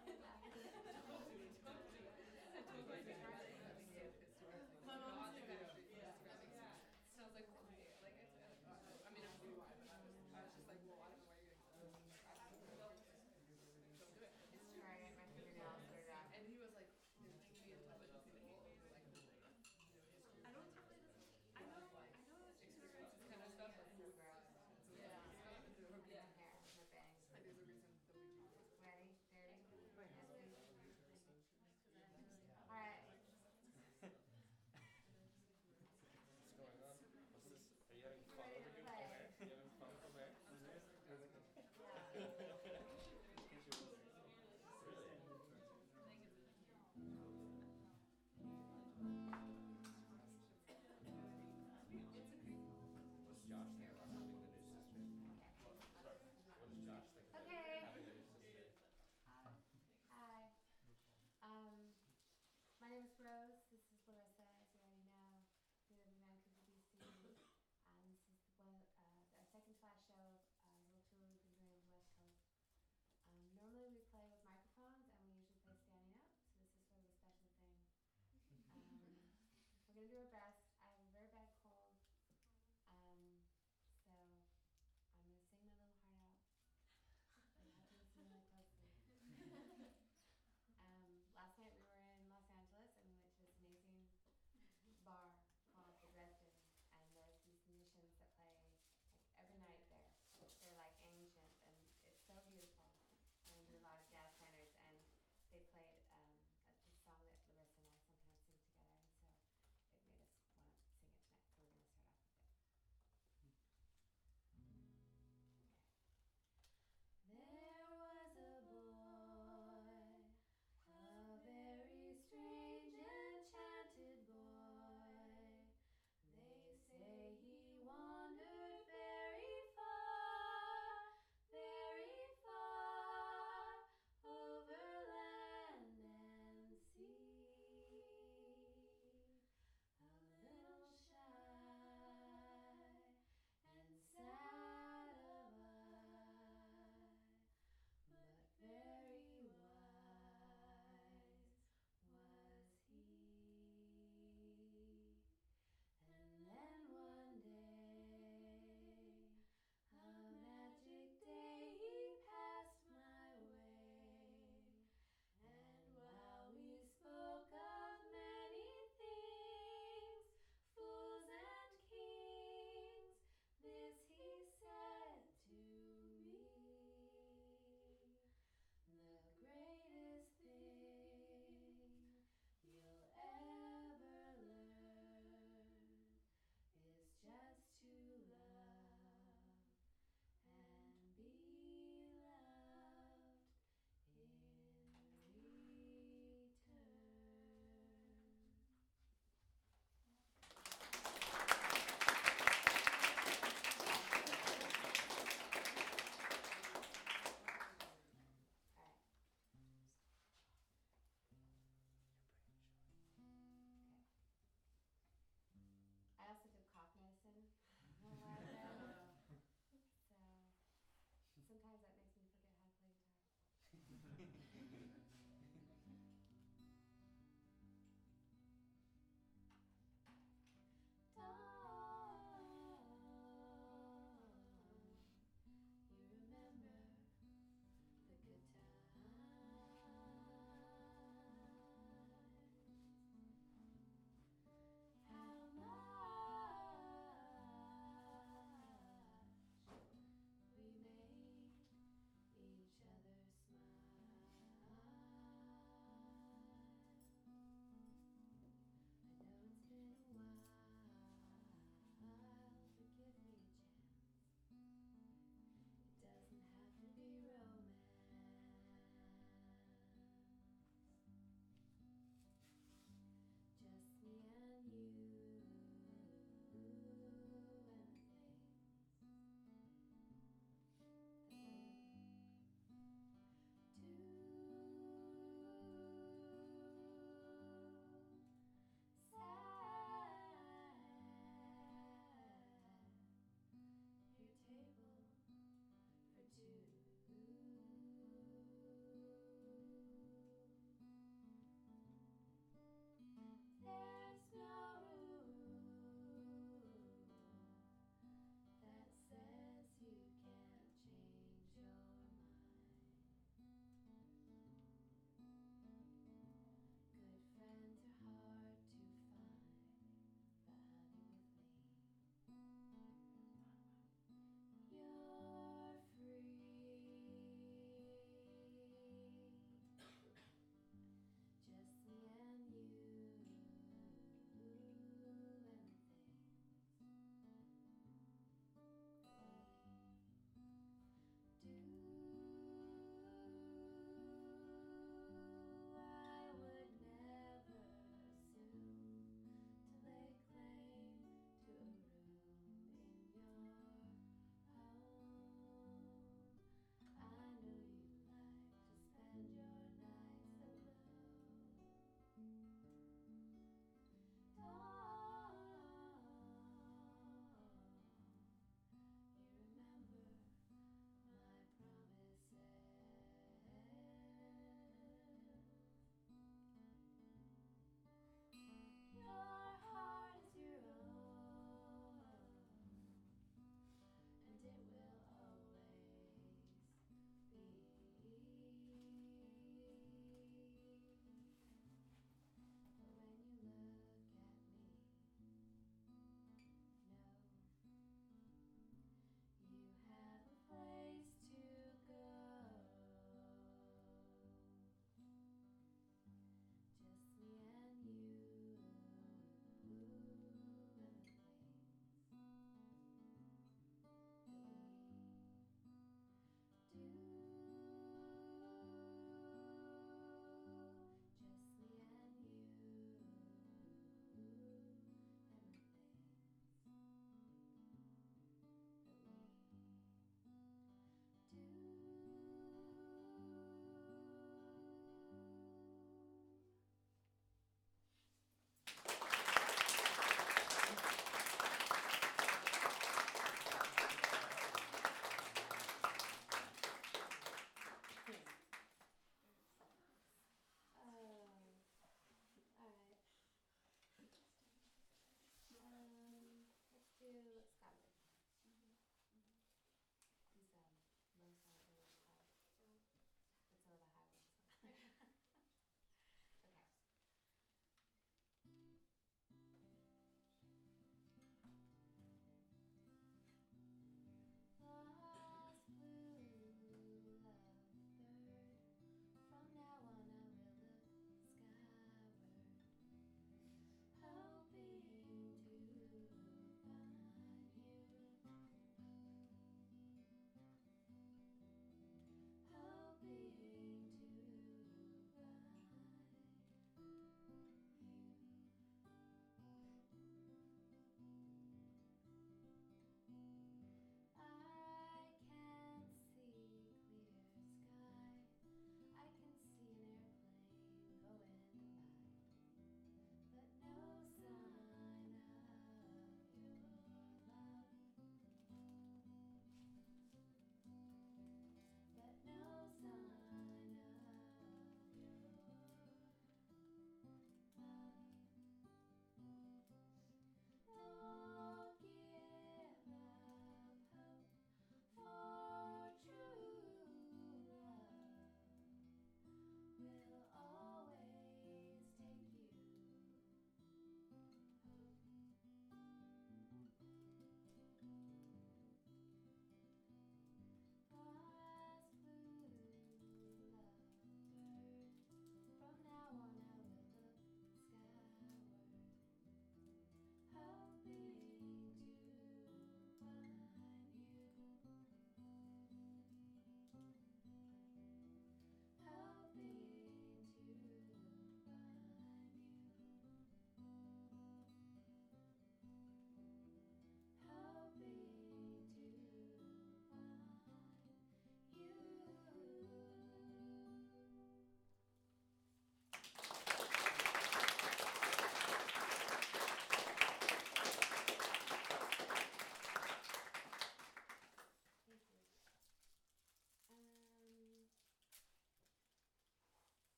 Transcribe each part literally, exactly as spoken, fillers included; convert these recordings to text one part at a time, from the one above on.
My mom's doing it. Yeah. Sounds like, like it's, I mean, I don't know why, but I was, I was just like, well, I don't know why you're getting. Don't do it. Just try to get my fingernails sorted out. And he was like, me and Tyler just like, like, I don't really, I know, I know experience this kind of stuff. So gross. Yeah. Her hair, her bangs. Like, there's a reason that we do this. Ready? Ready?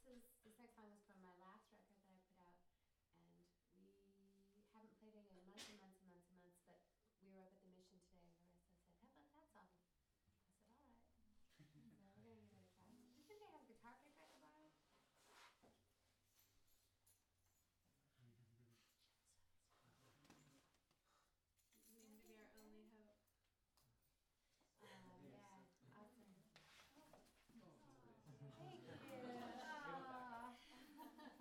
is this next song is from my last record that I put out, and we haven't played it in months and months and months and months. But we were up at the Mission today, and Marissa said, "How about that song?" I said, "All right." So we're gonna give it a try. Do you think they have a guitar pick I can borrow? We have to be our only hope. Um, yeah, awesome. Thank you. Aw.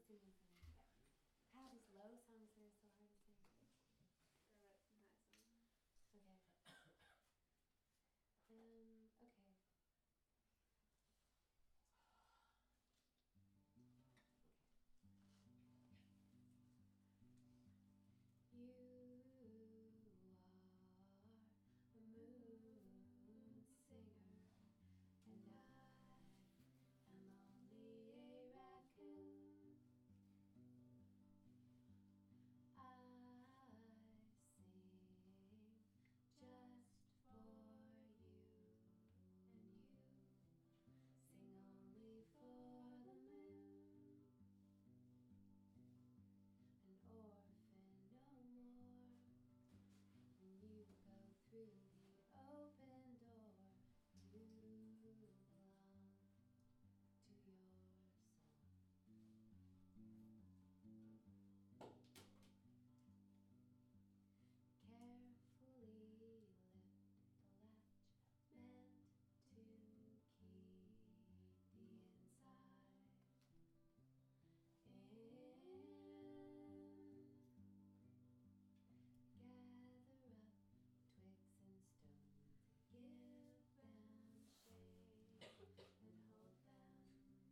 Indian singer. Yeah. God, these low songs that are so hard to sing. I wrote some high songs. Okay. Um, okay. You are a moon singer, and I am only a raccoon. I sing just for you, and you sing only for the moon. An orphan no more. When you go through the open door, you belong to your song. Carefully lift the latch, meant to keep the inside in. Gather up twigs and stones and give them shade, and hold them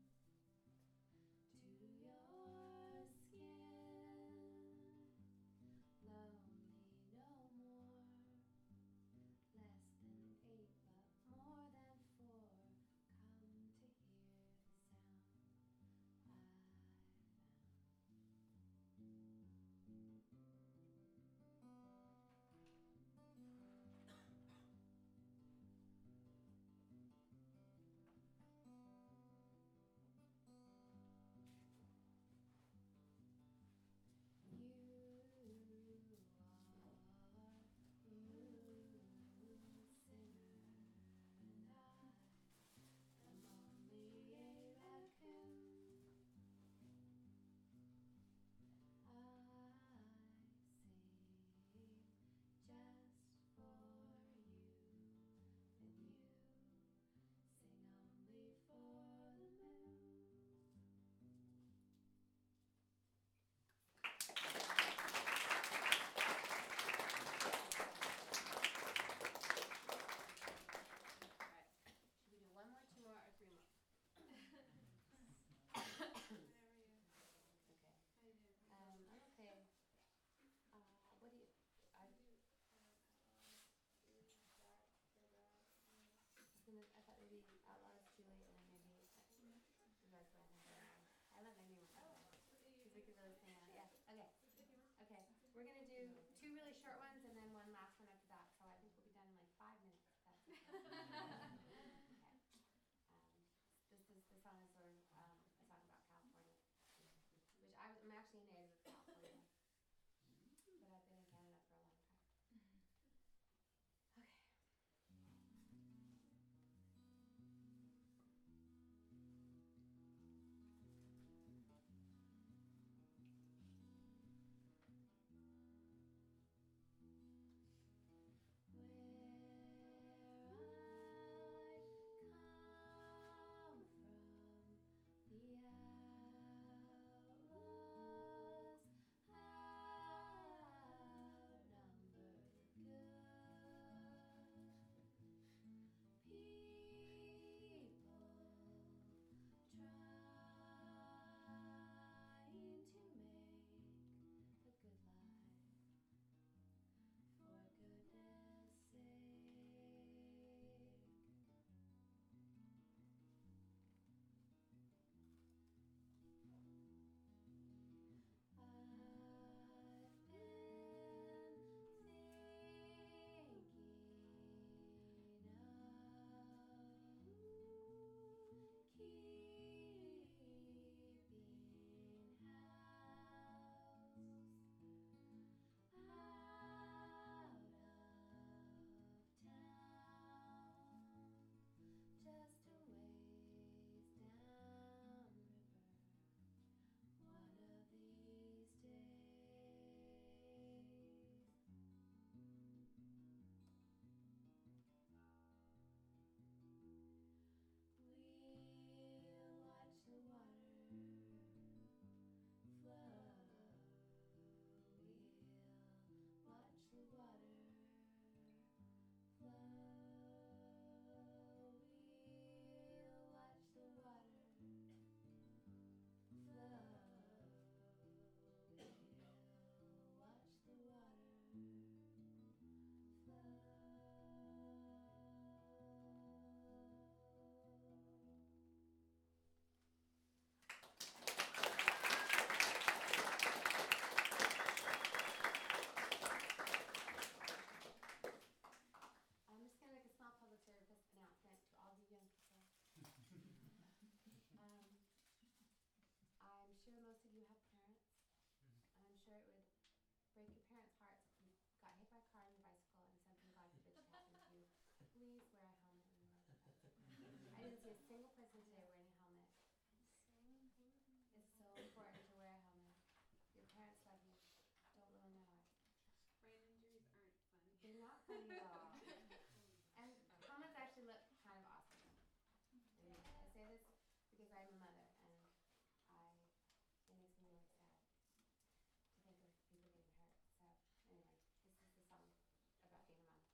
to your skin. Lonely no more, less than eight but more than four. Come to hear the sound I found. You are the moon singer, and I am only a raccoon. I sing just for you, and you sing only for the moon. Alright. Should we do one more, two more, or three more? Whatever you. Okay. How you doing? Um, I'm okay. Uh, what do you, I, do um, outlaws, do dark, for dark, yeah. was gonna, I thought maybe Outlaws too late, and then maybe, you guys went ahead. I let my name Oh, out. so you- Cause we could really sing on it, yeah, okay, if you want. okay. We're gonna do two really short ones and then one last one after that, so I think we'll be done in like five minutes. if That's okay. Okay. Um, this is, this song is sort of, um, a song about California, which I, I'm actually a native of California, but I've been in Canada for a long time. Okay. Where I come from, the outlaws see a single person today wearing a helmet. It's so important to wear a helmet. Your parents love you. Don't really know it. Brain injuries aren't fun. They're not funny at all. And helmets actually look kind of awesome. And I say this because I'm a mother, and I it makes me really sad to think of people getting hurt. So anyway, this is the song about being a mom.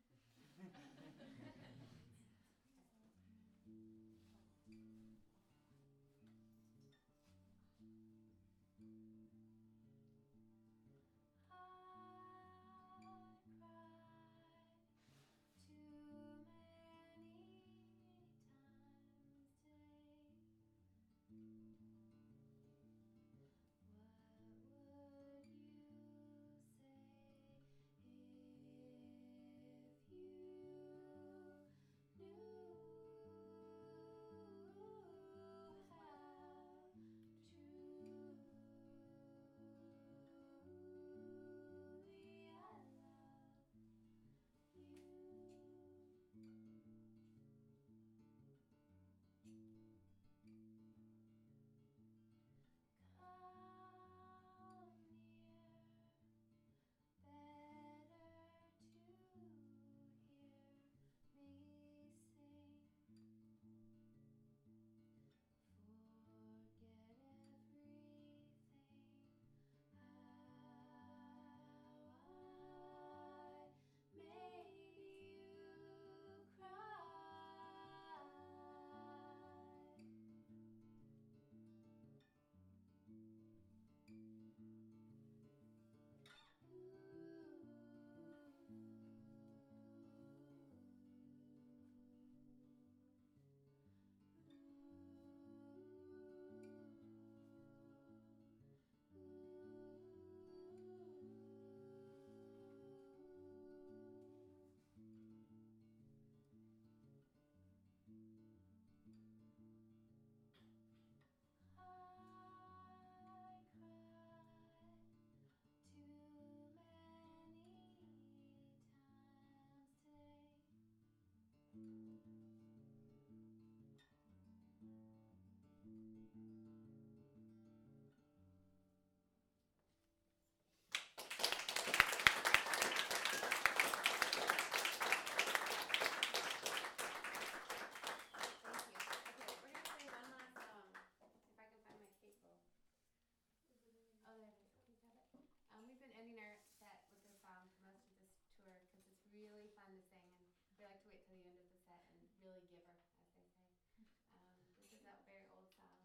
Ending our set with this song for most of this tour because it's really fun to sing, and we like to wait till the end of the set and really give her, as they say. Um, this is a very old song.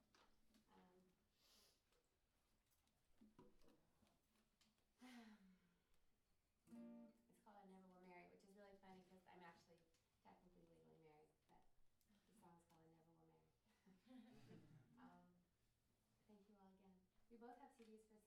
Um, it's called I Never Will Marry, which is really funny because I'm actually technically legally married, but the song's called I Never Will Marry. um, thank you all again. We both have C Ds for